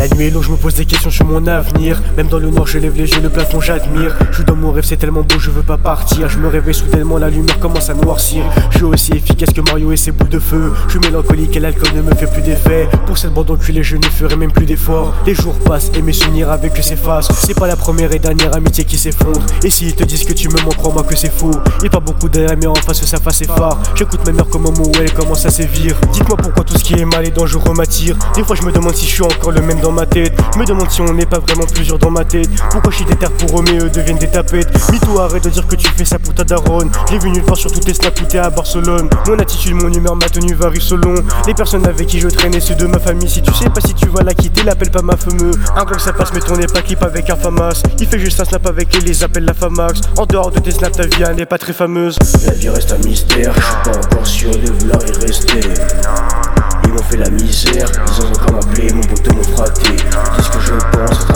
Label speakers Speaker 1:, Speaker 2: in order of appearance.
Speaker 1: nuit est longue, je me pose des questions sur mon avenir. Même dans le noir, je lève les yeux, le plafond j'admire. Je suis dans mon rêve, c'est tellement beau, je veux pas partir. Je me réveille soudainement, la lumière commence à noircir. Je suis aussi efficace que Mario et ses boules de feu. Je suis mélancolique et l'alcool ne me fait plus d'effet. Pour cette bande enculée, je ne ferai même plus d'efforts. Les jours passent et mes souvenirs avec eux s'effacent. C'est pas la première et dernière amitié qui s'effondre. Et s'ils te disent que tu me mens, crois-moi que c'est faux. Y'a pas beaucoup d'air, mais en face sa face est phare. J'écoute ma mère comme un mot où elle commence à sévir. Dites-moi pourquoi tout ce qui est mal et dangereux m'attire. Des fois je me demande si je suis encore le même dans ma tête. Je me demande si on n'est pas vraiment plusieurs dans ma tête. Pourquoi je suis déter pour eux mais eux deviennent des tapettes. Mytho, arrête de dire que tu fais ça pour ta daronne. J'ai vu nulle part sur tous tes snaps où t'es à Barcelone. Mon attitude, mon humeur, ma tenue varie selon les personnes avec qui je traînais, ceux de ma famille. Si tu sais pas si tu vas la quitter, l'appelle pas ma fameuse. Un club ça passe mais ton n'est pas clip avec un famas. Il fait juste un snap avec elle, les appelle la famax. En dehors de tes snaps, ta vie elle n'est pas très fameuse.
Speaker 2: La vie reste un mystère, je suis pas encore sûr de vouloir y rester. Ils m'ont fait la misère, ils ont encore appelé, mon poteau m'ont fraté. Qu'est-ce que je pense?